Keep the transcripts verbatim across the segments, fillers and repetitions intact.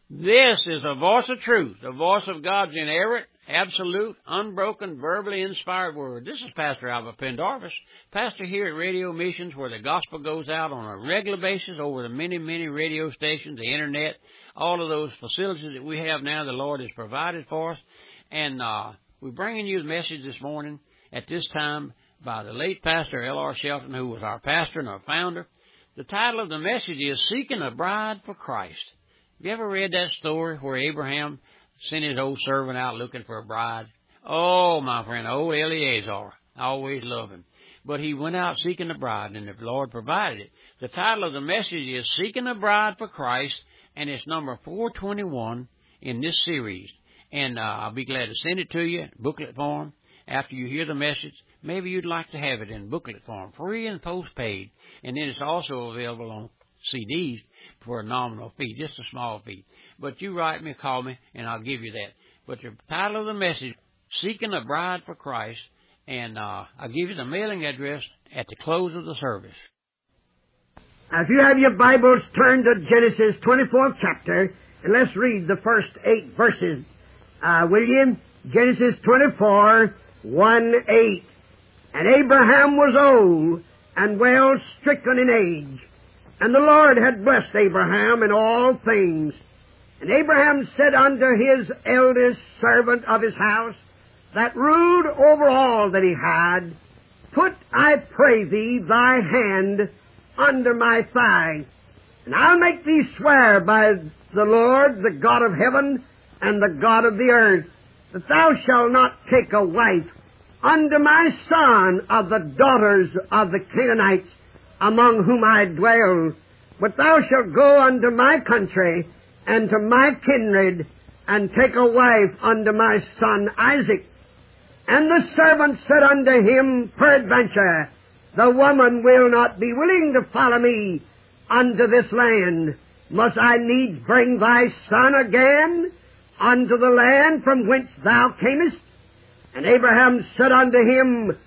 This is the voice of truth, the voice of God's inerrant, absolute, unbroken, verbally inspired word. This is Pastor Albert Pendarvis, pastor here at Radio Missions, where the gospel goes out on a regular basis over the many, many radio stations, the internet, all of those facilities that we have now the Lord has provided for us. And uh, we're bringing you the message this morning at this time by the late Pastor L R Shelton, who was our pastor and our founder. The title of the message is Seeking a Bride for Christ. Have you ever read that story where Abraham sent his old servant out looking for a bride? Oh, my friend, old Eleazar. I always love him. But he went out seeking a bride, and the Lord provided it. The title of the message is Seeking a Bride for Christ, and it's number four twenty-one in this series. And uh, I'll be glad to send it to you in booklet form after you hear the message. Maybe you'd like to have it in booklet form, free and postpaid. And then it's also available on C Ds for a nominal fee, just a small fee. But you write me, call me, and I'll give you that. But the title of the message, Seeking a Bride for Christ, and uh, I'll give you the mailing address at the close of the service. Now, if you have your Bibles, turn to Genesis twenty-fourth chapter, and let's read the first eight verses. Uh, will you? Genesis twenty-four, one, eight. And Abraham was old and well stricken in age, and the Lord had blessed Abraham in all things. And Abraham said unto his eldest servant of his house, that ruled over all that he had, Put, I pray thee, thy hand under my thigh, and I'll make thee swear by the Lord, the God of heaven, and the God of the earth, that thou shalt not take a wife unto my son of the daughters of the Canaanites, among whom I dwell, but thou shalt go unto my country, and to my kindred, and take a wife unto my son Isaac. And the servant said unto him, Peradventure, the woman will not be willing to follow me unto this land. Must I needs bring thy son again unto the land from whence thou camest? And Abraham said unto him,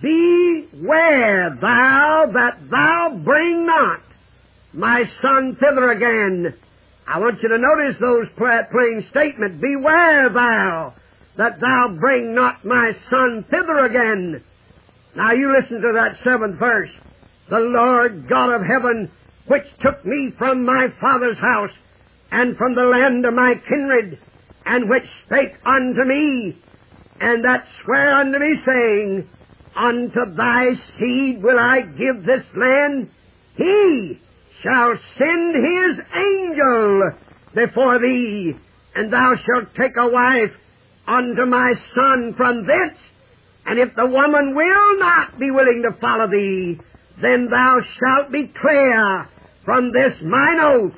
Beware thou that thou bring not my son thither again. I want you to notice those plain statements. Beware thou that thou bring not my son thither again. Now you listen to that seventh verse. The Lord God of heaven, which took me from my father's house, and from the land of my kindred, and which spake unto me, and that sware unto me, saying, Unto thy seed will I give this land. He shall send his angel before thee, and thou shalt take a wife unto my son from thence. And if the woman will not be willing to follow thee, then thou shalt be clear from this mine oath.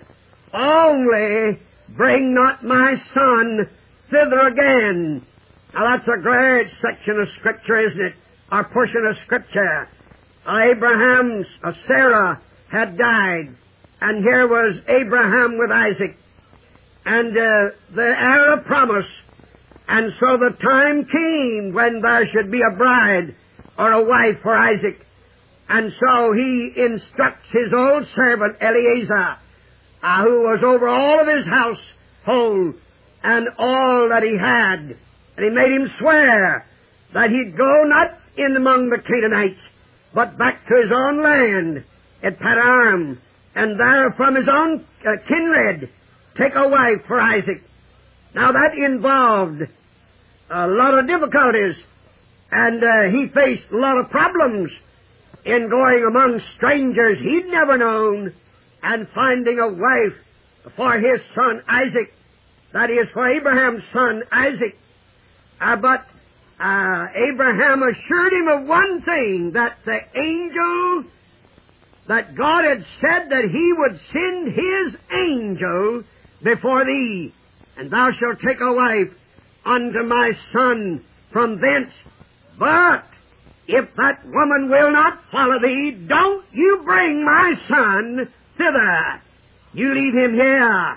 Only bring not my son thither again. Now that's a great section of Scripture, isn't it? Or portion of Scripture. Abraham's, uh, Sarah had died, and here was Abraham with Isaac, and uh, the heir of promise. And so the time came when there should be a bride or a wife for Isaac. And so he instructs his old servant Eleazar, uh, who was over all of his household and all that he had. And he made him swear that he'd go not in among the Canaanites, but back to his own land at Paddan, and there from his own uh, kindred take a wife for Isaac. Now that involved a lot of difficulties, and uh, he faced a lot of problems in going among strangers he'd never known and finding a wife for his son Isaac, that is, for Abraham's son Isaac. Uh, but uh, Abraham assured him of one thing, that the angel, that God had said that he would send his angel before thee, and thou shalt take a wife unto my son from thence. But if that woman will not follow thee, don't you bring my son thither. You leave him here.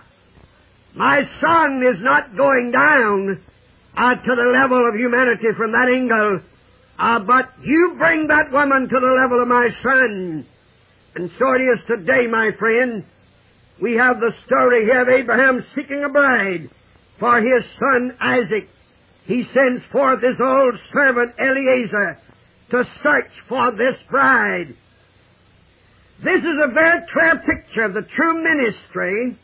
My son is not going down uh, to the level of humanity from that angle, uh, but you bring that woman to the level of my son. And so it is today, my friend. we have the story here of Abraham seeking a bride for his son Isaac. He sends forth his old servant Eliezer to search for this bride. This is a very clear picture of the true ministry,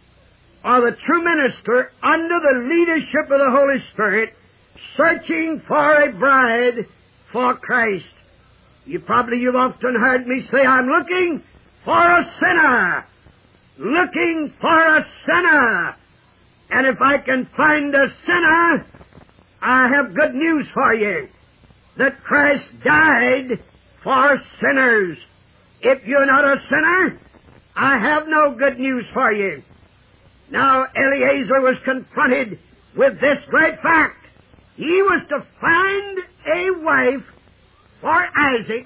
or the true minister under the leadership of the Holy Spirit, searching for a bride for Christ. You probably, you've often heard me say, I'm looking for a sinner. Looking for a sinner. And if I can find a sinner, I have good news for you. That Christ died for sinners. If you're not a sinner, I have no good news for you. Now, Eliezer was confronted with this great fact. He was to find a wife for Isaac,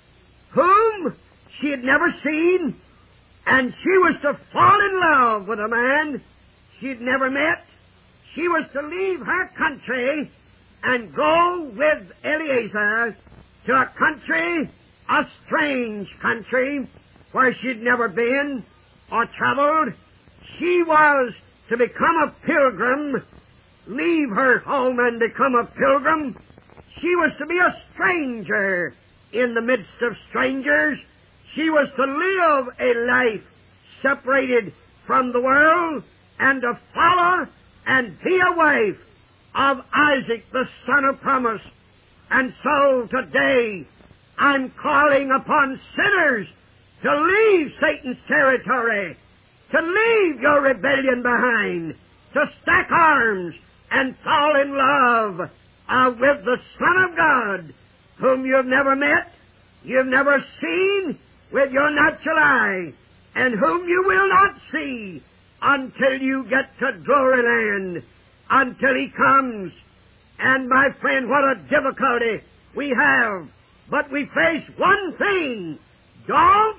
whom she had never seen, and she was to fall in love with a man she had never met. She was to leave her country and go with Eliezer to a country, a strange country, where she'd never been or traveled. She was to become a pilgrim, leave her home and become a pilgrim. She was to be a stranger in the midst of strangers. She was to live a life separated from the world and to follow and be a wife of Isaac, the son of promise. And so today I'm calling upon sinners to leave Satan's territory, to leave your rebellion behind, to stack arms and fall in love uh, with the Son of God, whom you've never met, you've never seen with your natural eye, and whom you will not see until you get to glory land, until He comes. And my friend, what a difficulty we have. But we face one thing. Don't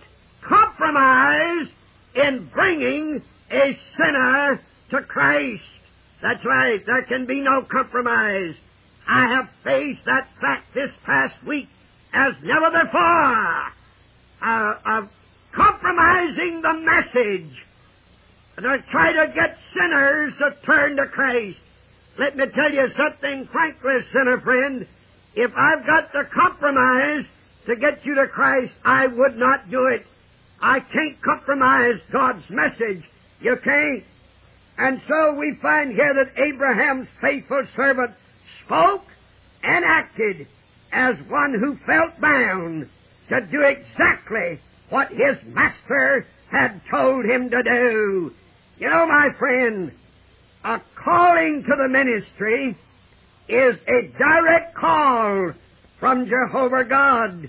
compromise in bringing a sinner to Christ. That's right. There can be no compromise. I have faced that fact this past week as never before. Uh, of compromising the message. And I try to get sinners to turn to Christ. Let me tell you something frankly, sinner friend. If I've got to compromise to get you to Christ, I would not do it. I can't compromise God's message. You can't. And so we find here that Abraham's faithful servant spoke and acted as one who felt bound to do exactly what his master had told him to do. You know, my friend, a calling to the ministry is a direct call from Jehovah God.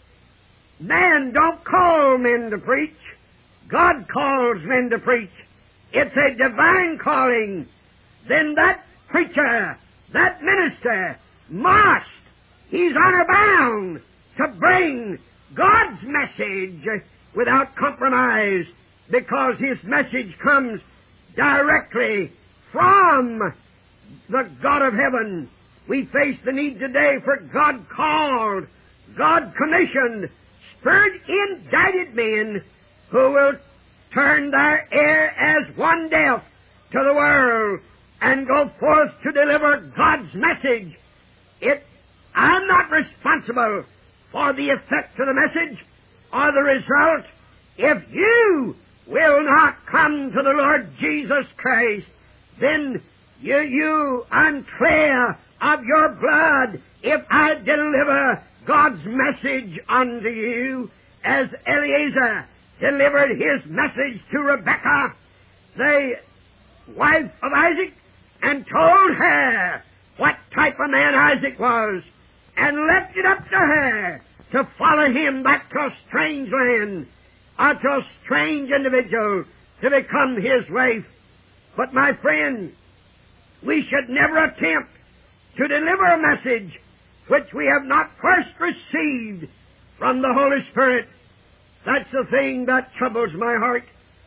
Man don't call men to preach. God calls men to preach. It's a divine calling. Then that preacher, that minister, must, he's honor bound to bring God's message without compromise, because his message comes directly from the God of heaven. We face the need today for God called, God commissioned, Spirit indicted men who will turn their ear as one deaf to the world and go forth to deliver God's message. It, I'm not responsible for the effect of the message or the result. If you will not come to the Lord Jesus Christ, then you, you, I'm clear of your blood if I deliver God's message unto you, as Eliezer delivered his message to Rebekah, the wife of Isaac, and told her what type of man Isaac was, and left it up to her to follow him back to a strange land, or to a strange individual to become his wife. But my friend, we should never attempt to deliver a message which we have not first received from the Holy Spirit. That's the thing that troubles my heart,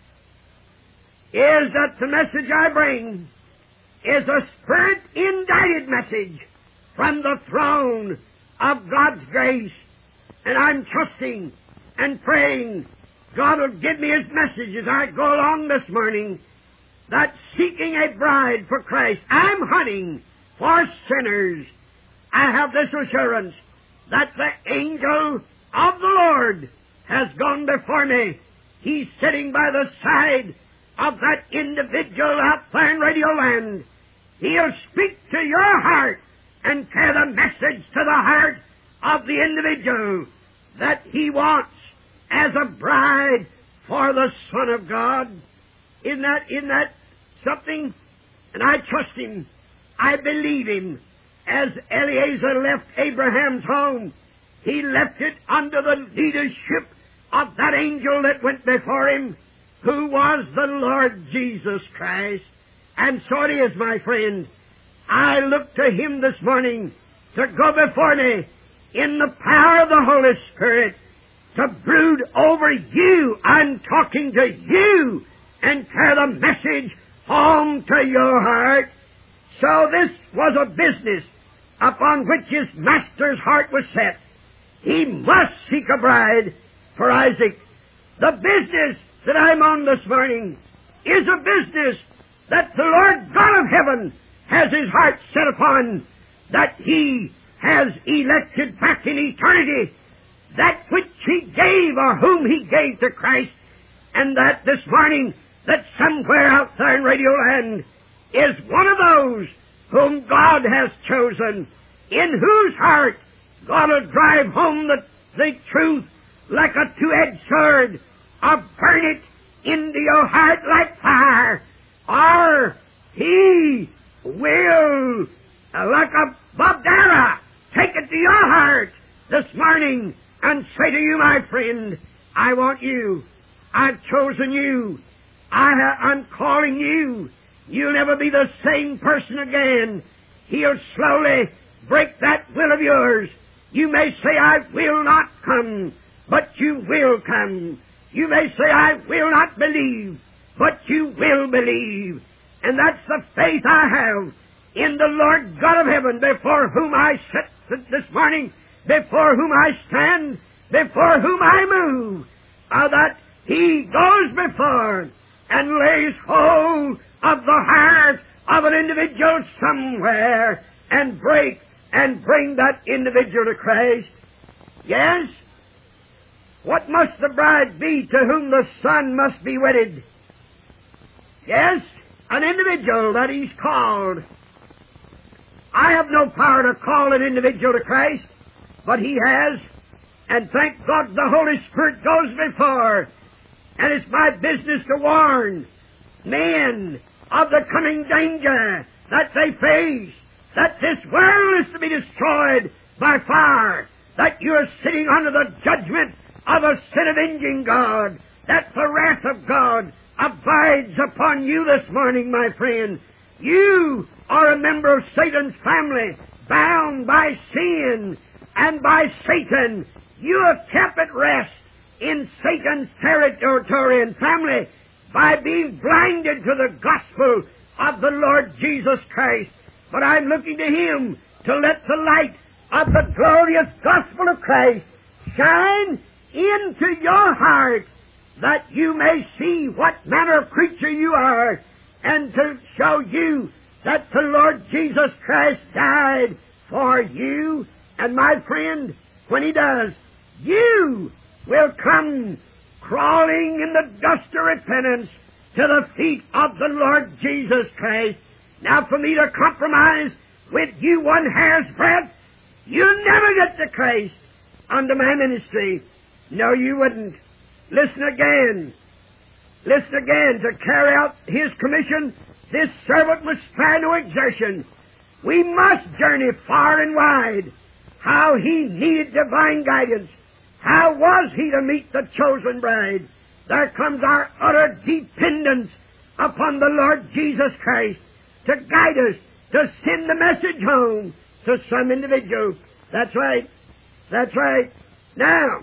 is that the message I bring is a Spirit-indicted message from the throne of God's grace. And I'm trusting and praying God will give me His message as I go along this morning, that seeking a bride for Christ, I'm hunting for sinners. I have this assurance that the angel of the Lord has gone before me. He's sitting by the side of that individual out there in Radio Land. He'll speak to your heart and carry the message to the heart of the individual that he wants as a bride for the Son of God. Isn't that, isn't that something? And I trust Him. I believe Him. As Eliezer left Abraham's home, he left it under the leadership of that angel that went before him, who was the Lord Jesus Christ. And so it is, my friend. I look to Him this morning to go before me in the power of the Holy Spirit to brood over you. I'm talking to you and carry the message home to your heart. So this was a business upon which his master's heart was set. He must seek a bride for Isaac. The business that I'm on this morning is a business that the Lord God of heaven has His heart set upon, that He has elected back in eternity, that which He gave or whom He gave to Christ, and that this morning, that somewhere out there in Radio Land is one of those whom God has chosen, in whose heart God will drive home the, the truth like a two-edged sword, or burn it into your heart like fire, or He will, uh, like a Bob Dara, take it to your heart this morning and say to you, my friend, I want you. I've chosen you. I ha- I'm calling you. You'll never be the same person again. He'll slowly break that will of yours. You may say, I will not come, but you will come. You may say, I will not believe, but you will believe. And that's the faith I have in the Lord God of heaven, before whom I sit this morning, before whom I stand, before whom I move, uh, that He goes before and lays hold of the heart of an individual somewhere and break and bring that individual to Christ. Yes? What must the bride be to whom the Son must be wedded? Yes, an individual that He's called. I have no power to call an individual to Christ, but He has. And thank God the Holy Spirit goes before. And it's my business to warn men of the coming danger that they face, that this world is to be destroyed by fire, that you are sitting under the judgment of a sin-avenging God, that the wrath of God abides upon you this morning, my friend. You are a member of Satan's family, bound by sin and by Satan. You are kept at rest in Satan's territory and family by being blinded to the gospel of the Lord Jesus Christ. But I'm looking to Him to let the light of the glorious gospel of Christ shine into your heart, that you may see what manner of creature you are, and to show you that the Lord Jesus Christ died for you. And my friend, when He does, you will come crawling in the dust of repentance to the feet of the Lord Jesus Christ. Now, for me to compromise with you one hair's breadth, you'll never get to Christ under my ministry. No, you wouldn't. Listen again. Listen again. To carry out His commission, this servant must spare no exertion. We must journey far and wide. How he needed divine guidance. How was he to meet the chosen bride? There comes our utter dependence upon the Lord Jesus Christ to guide us, to send the message home to some individual. That's right. That's right. Now,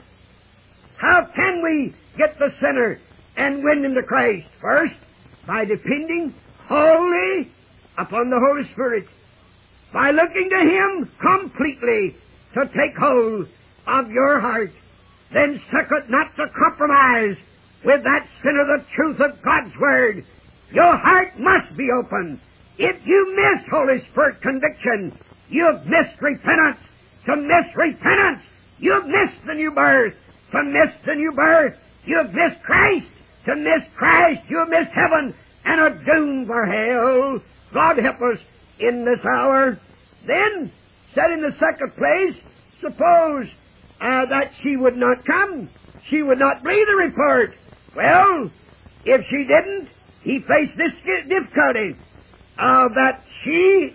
how can we get the sinner and win him to Christ? First, by depending wholly upon the Holy Spirit. By looking to Him completely to take hold of your heart. Then second, not to compromise with that sin of the truth of God's Word, your heart must be open. If you miss Holy Spirit conviction, you've missed repentance. To miss repentance, you've missed the new birth. To miss the new birth, you've missed Christ. To miss Christ, you've missed heaven and are doomed for hell. God help us in this hour. Then, said in the second place, suppose uh, that she would not come. She would not believe the report. Well, if she didn't, he faced this difficulty uh, that she,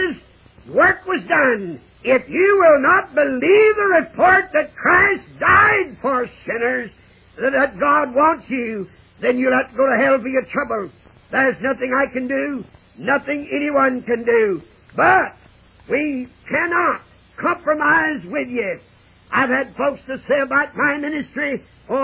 his work was done. If you will not believe the report that Christ died for sinners, that God wants you, then you'll have to go to hell for your trouble. There's nothing I can do, nothing anyone can do. But we cannot compromise with you. I've had folks to say about my ministry,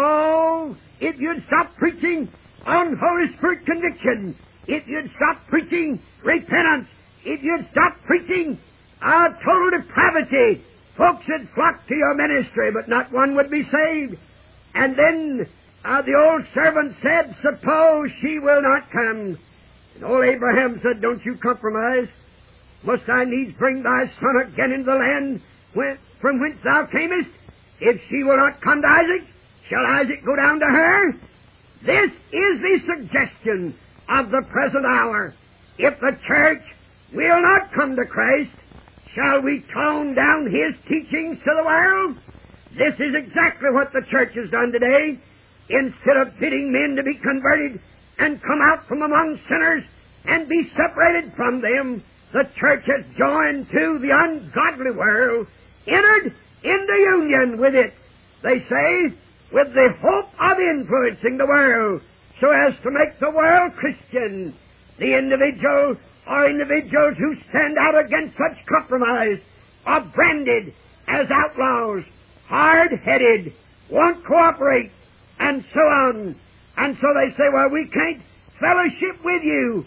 oh, if you'd stop preaching on Holy Spirit conviction, if you'd stop preaching repentance, if you'd stop preaching uh, total depravity, folks would flock to your ministry, but not one would be saved. And then uh, the old servant said, suppose she will not come. And old Abraham said, don't you compromise. Must I needs bring thy son again into the land where, from whence thou camest? If she will not come to Isaac, shall Isaac go down to her? This is the suggestion of the present hour. If the church will not come to Christ, shall we tone down his teachings to the world? This is exactly what the church has done today. Instead of bidding men to be converted and come out from among sinners and be separated from them, the church has joined to the ungodly world, entered into union with it, they say, with the hope of influencing the world so as to make the world Christian. The individual or individuals who stand out against such compromise are branded as outlaws, hard-headed, won't cooperate, and so on. And so they say, well, we can't fellowship with you.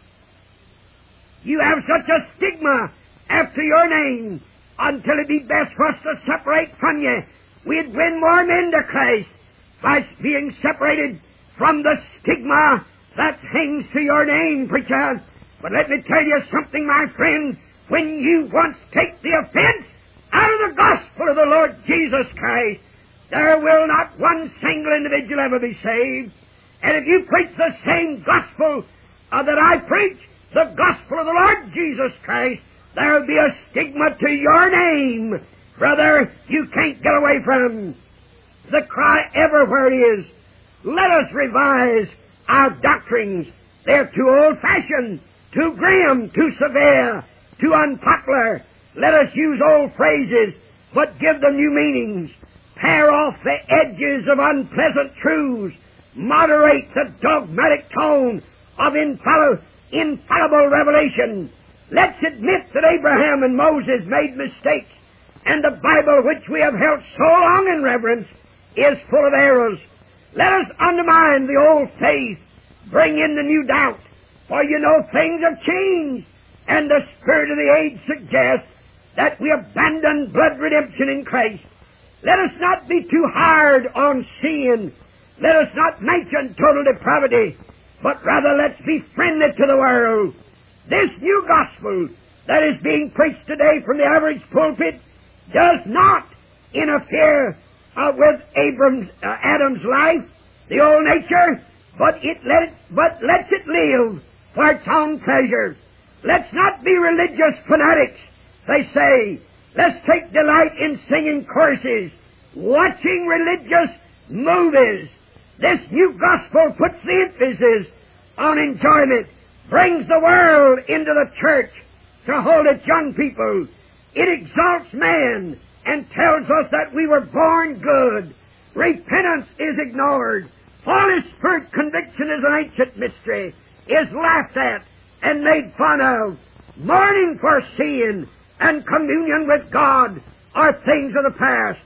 You have such a stigma after your name. Until it be best for us to separate from you, we'd win more men to Christ by being separated from the stigma that hangs to your name, preacher. But let me tell you something, my friend. When you once take the offense out of the gospel of the Lord Jesus Christ, there will not one single individual ever be saved. And if you preach the same gospel uh, that I preach, the gospel of the Lord Jesus Christ, there will be a stigma to your name, brother, you can't get away from. The cry everywhere is, let us revise our doctrines. They're too old-fashioned, too grim, too severe, too unpopular. Let us use old phrases, but give them new meanings. Pare off the edges of unpleasant truths. Moderate the dogmatic tone of infallible, infallible revelation. Let's admit that Abraham and Moses made mistakes, and the Bible, which we have held so long in reverence, is full of errors. Let us undermine the old faith, bring in the new doubt, for you know things have changed, and the spirit of the age suggests that we abandon blood redemption in Christ. Let us not be too hard on sin. Let us not mention total depravity, but rather let's be friendly to the world. This new gospel that is being preached today from the average pulpit does not interfere uh, with Abram's, uh, Adam's life, the old nature, but it let it, but lets it live for its own pleasure. Let's not be religious fanatics. They say, let's take delight in singing choruses, watching religious movies. This new gospel puts the emphasis on enjoyment, brings the world into the church to hold its young people. It exalts man and tells us that we were born good. Repentance is ignored. Holy Spirit conviction is an ancient mystery, is laughed at and made fun of. Mourning for sin and communion with God are things of the past.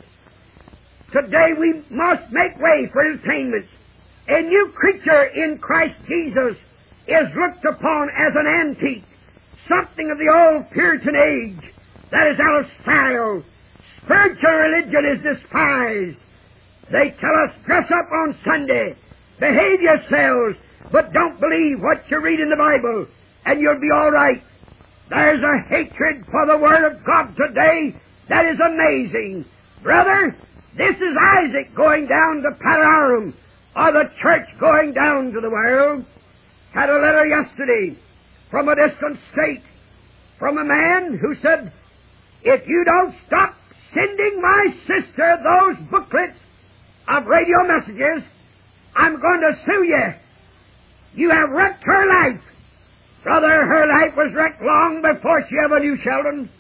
Today we must make way for entertainments. A new creature in Christ Jesus is looked upon as an antique, something of the old Puritan age that is out of style. Spiritual religion is despised. They tell us, dress up on Sunday, Behave yourselves, but don't believe what you read in the Bible, and you'll be all right. There's a hatred for the Word of God today that is amazing. Brother, this is Isaac going down to Padanaram, or the church going down to the world. Had a letter yesterday from a distant state, from a man who said, if you don't stop sending my sister those booklets of radio messages, I'm going to sue you. You have wrecked her life. Brother, her life was wrecked long before she ever knew Sheldon.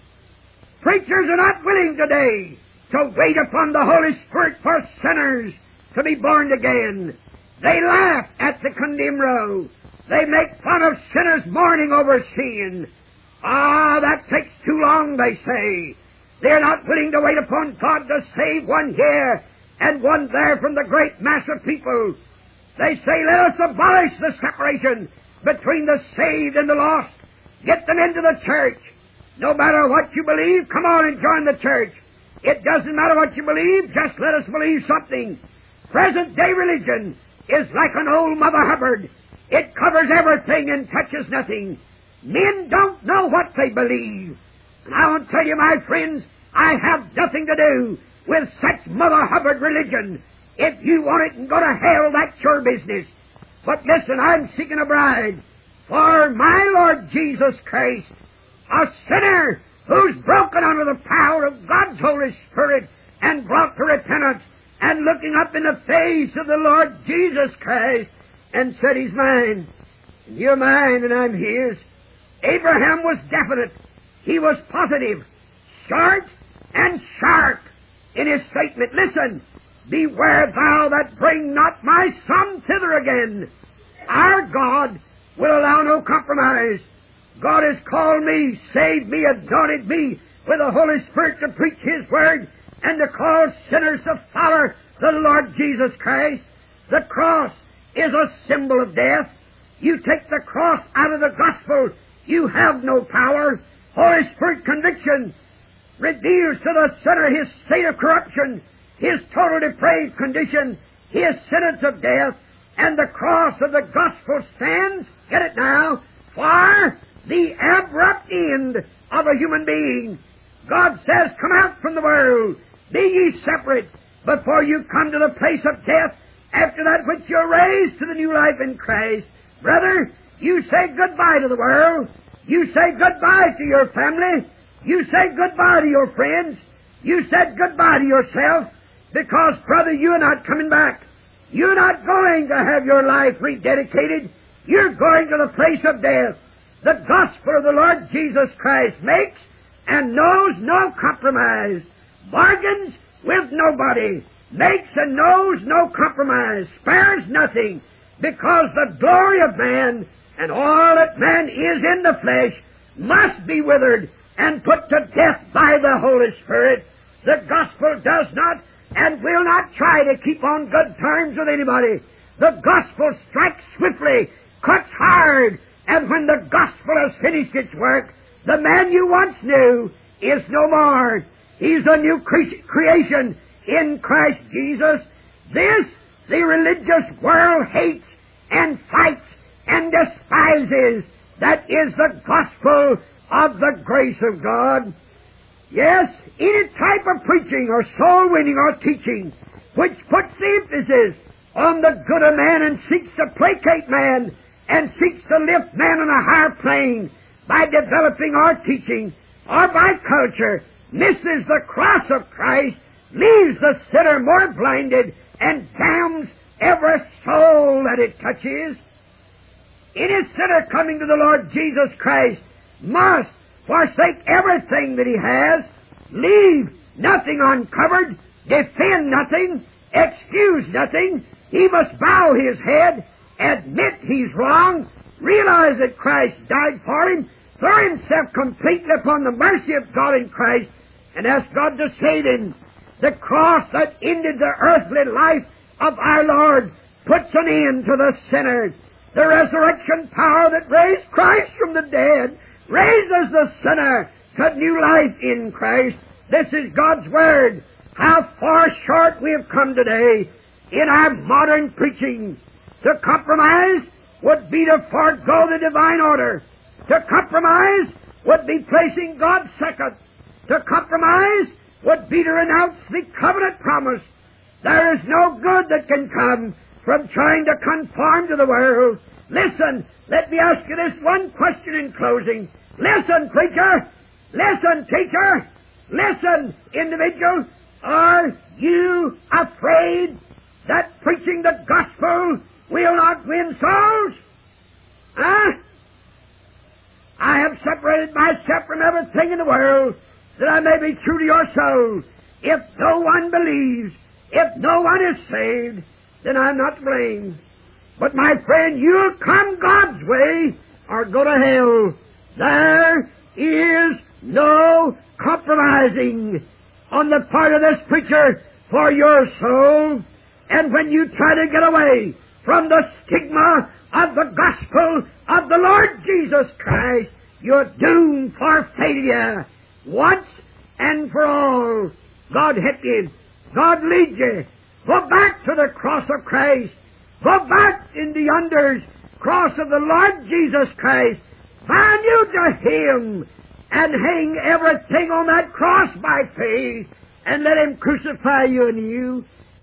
Preachers are not willing today to wait upon the Holy Spirit for sinners to be born again. They laugh at the condemned row. They make fun of sinners mourning over sin. Ah, that takes too long, they say. They're not willing to wait upon God to save one here and one there from the great mass of people. They say, let us abolish the separation between the saved and the lost. Get them into the church. No matter what you believe, come on and join the church. It doesn't matter what you believe, just let us believe something. Present-day religion is like an old Mother Hubbard. It covers everything and touches nothing. Men don't know what they believe. And I want to tell you, my friends, I have nothing to do with such Mother Hubbard religion. If you want it and go to hell, that's your business. But listen, I'm seeking a bride for my Lord Jesus Christ, a sinner who's broken under the power of God's Holy Spirit and brought to repentance and looking up in the face of the Lord Jesus Christ and said, He's mine, and you're mine, and I'm His. Abraham was definite. He was positive, short and sharp in his statement. Listen, beware thou that bring not my son thither again. Our God will allow no compromise. God has called me, saved me, anointed me with the Holy Spirit to preach His Word and to call sinners to follow the Lord Jesus Christ. The cross is a symbol of death. You take the cross out of the gospel, you have no power. Holy Spirit conviction reveals to the sinner his state of corruption, his total depraved condition, his sentence of death, and the cross of the gospel stands, get it now, for the abrupt end of a human being. God says, come out from the world, be ye separate, before you come to the place of death, after that which you're raised to the new life in Christ. Brother, you say goodbye to the world. You say goodbye to your family. You say goodbye to your friends. You said goodbye to yourself, because, brother, you're not coming back. You're not going to have your life rededicated. You're going to the place of death. The gospel of the Lord Jesus Christ makes and knows no compromise, bargains with nobody, makes and knows no compromise, spares nothing, because the glory of man and all that man is in the flesh must be withered and put to death by the Holy Spirit. The gospel does not and will not try to keep on good terms with anybody. The gospel strikes swiftly, cuts hard, and when the gospel has finished its work, the man you once knew is no more. He's a new cre- creation in Christ Jesus. This the religious world hates and fights and despises. That is the gospel of the grace of God. Yes, any type of preaching or soul winning or teaching which puts the emphasis on the good of man and seeks to placate man and seeks to lift man on a higher plane by developing our teaching or by culture misses the cross of Christ, leaves the sinner more blinded, and damns every soul that it touches. Any sinner coming to the Lord Jesus Christ must forsake everything that he has, leave nothing uncovered, defend nothing, excuse nothing. He must bow his head, admit he's wrong, realize that Christ died for him, throw himself completely upon the mercy of God in Christ, and ask God to save him. The cross that ended the earthly life of our Lord puts an end to the sinner. The resurrection power that raised Christ from the dead raises the sinner to new life in Christ. This is God's Word. How far short we have come today. in our modern preaching. To compromise would be to forego the divine order. To compromise would be placing God second. To compromise would be to renounce the covenant promise. There is no good that can come from trying to conform to the world. Listen, let me ask you this one question in closing. Listen, preacher. Listen, teacher. Listen, individual. Are you afraid that preaching the gospel will not win souls? Huh? I have separated myself from everything in the world that I may be true to your soul. If no one believes, if no one is saved, then I'm not to blame. But my friend, you'll come God's way or go to hell. There is no compromising on the part of this preacher for your soul. And when you try to get away from the stigma of the gospel of the Lord Jesus Christ, you're doomed for failure once and for all. God help you. God lead you. Go back to the cross of Christ. Go back in the unders cross of the Lord Jesus Christ. Bind you to Him and hang everything on that cross by faith and let Him crucify you and you.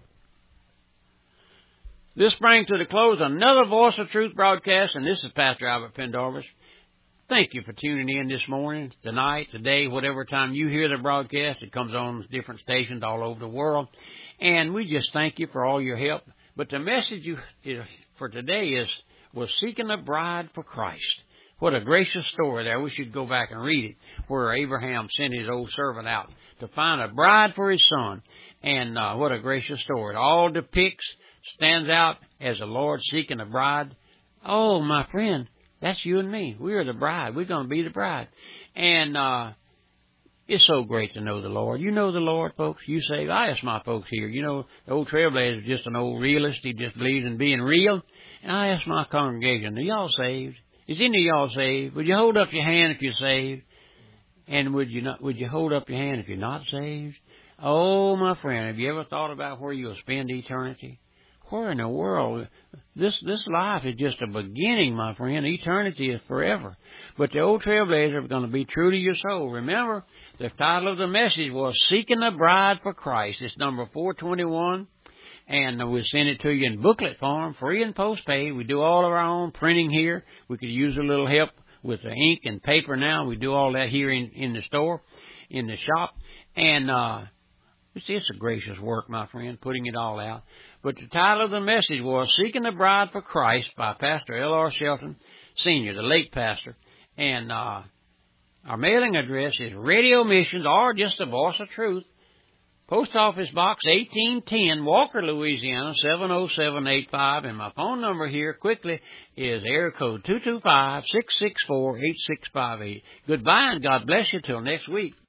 This brings to the close another Voice of Truth broadcast, and this is Pastor Albert Pendarvis. Thank you for tuning in this morning, tonight, today, whatever time you hear the broadcast. It comes on different stations all over the world. And we just thank you for all your help. But the message you, for today is, was seeking a bride for Christ. What a gracious story there. We should go back and read it, where Abraham sent his old servant out to find a bride for his son. And uh, what a gracious story. It all depicts, stands out as the Lord seeking a bride. Oh, my friend, that's you and me. We are the bride. We're going to be the bride. And uh, it's so great to know the Lord. You know the Lord, folks. You say, I ask my folks here, you know, the old Trailblazer is just an old realist. He just believes in being real. And I ask my congregation, are y'all saved? Is any of y'all saved? Would you hold up your hand if you're saved? And would you not? Would you hold up your hand if you're not saved? Oh, my friend, have you ever thought about where you'll spend eternity? Where in the world? This this life is just a beginning, my friend. Eternity is forever. But the old Trailblazer is going to be true to your soul. Remember, the title of the message was Seeking a Bride for Christ. It's number four twenty-one. And we'll send it to you in booklet form, free and postpaid. We do all of our own printing here. We could use a little help with the ink and paper now. We do all that here in, in the store, in the shop. And uh, it's, it's a gracious work, my friend, putting it all out. But the title of the message was Seeking a Bride for Christ by Pastor L R Shelton, Senior, the late pastor. And uh, our mailing address is Radio Missions, or just the Voice of Truth, Post Office Box eighteen ten, Walker, Louisiana, seven oh seven eight five. And my phone number here, quickly, is area code two two five, six six four, eight six five eight. Goodbye, and God bless you till next week.